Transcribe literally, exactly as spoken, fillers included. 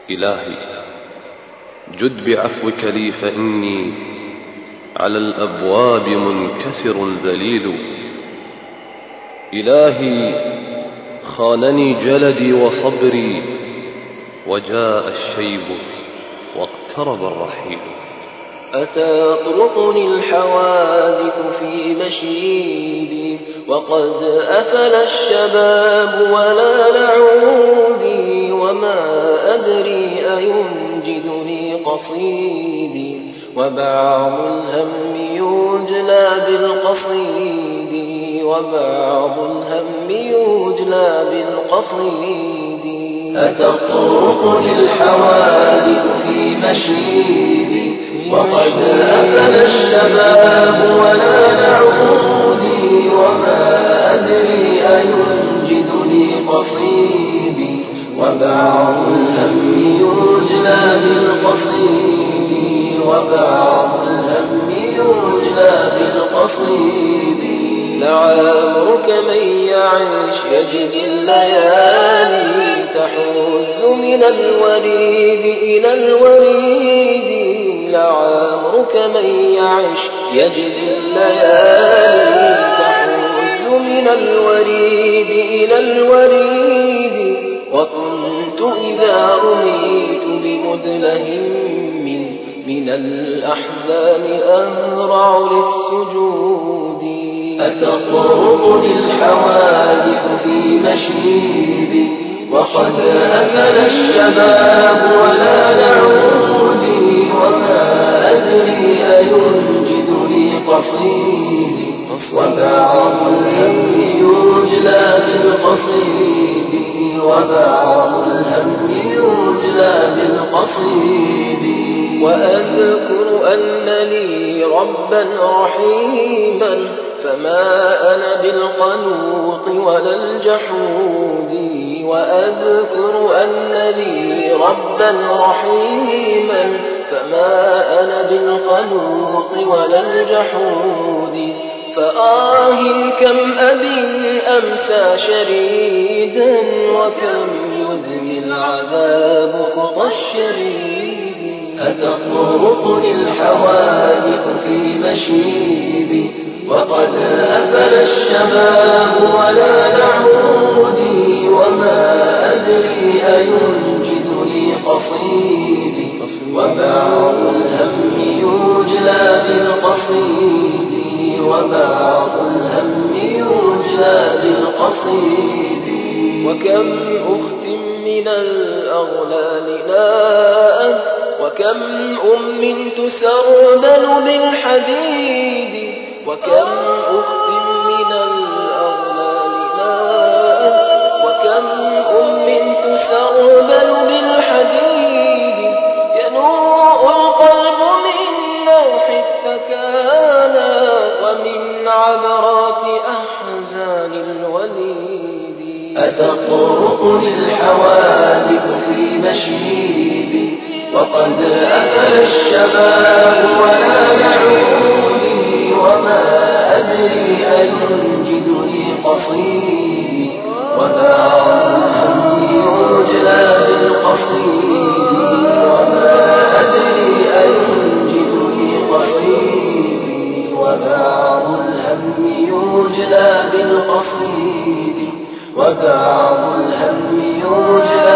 إلهي جد بعفوك لي فإني على الأبواب منكسر ذليل. إلهي خانني جلدي وصبري وجاء الشيب واقترب الرحيل. أتطرقني الحوادث في مشيدي وقد أفل الشباب ولا نعودي، وما أدري أينجدني قصيدي وبعض الهم يجلى بالقصيد، وبعض الهم يجلى بالقصيد. أتطرقني الحوادث في مشيدي وقد أفل الشباب ولا نعودي، وما أدري أينجدني قصيدي وبعض الهم يجلى بالقصيد، وبعض الهم يجلى بالقصيد. لعمرك من يعيش يجد الليالي تحوز من الوريد إلى الوريد. لعمرك من يعيش يجد الليالي تحوز من الوريد إلى الوريد. وكنت إذا رميت بمدلهم من, من الأحزان أهرع للسجود. أتطرقني الحوادث في مشيدي وقد أفل الشباب ولا نعودي، وما أدري أينجدني قصيدي وبعض الهم يجلى بالقصيد، وبعض الهم يجلى بالقصيد. وأذكر أن لي ربا رحيما فما أنا بالقنوط ولا الجحود. وأذكر أن لي ربا رحيما فما أنا بالقنوط ولا الجحود. فآه كم أب أمسى شريدا وكم يدمي العذاب قطى الشريد. أتطرقني الحوادث في مشيبي وقد أفل الشباب ولا نعودي، وما أدري أينجدني قصيدي وبعض الهم يجلى بالقصيد، وبعض الهم يجلى بالقصيد. وكم أخت من الأغلال ناءت، وكم أم تسربل بالحديد. وكم أخت من الأغلال ناءت، وكم أم تسربل بالحديد. ينوء القلب من نوح الثكالى ومن عبرات أحزان الوليد. أتطرقني الحوادث في مشيبي وقد أفل الشباب ولا نعودي، وما أدري أينجدني قصيدي وبعض الهم يجلى بالقصيد، وما أدري أينجدني قصيدي وبعض الهم يجلى بالقصيد، وبعض الهم يجلى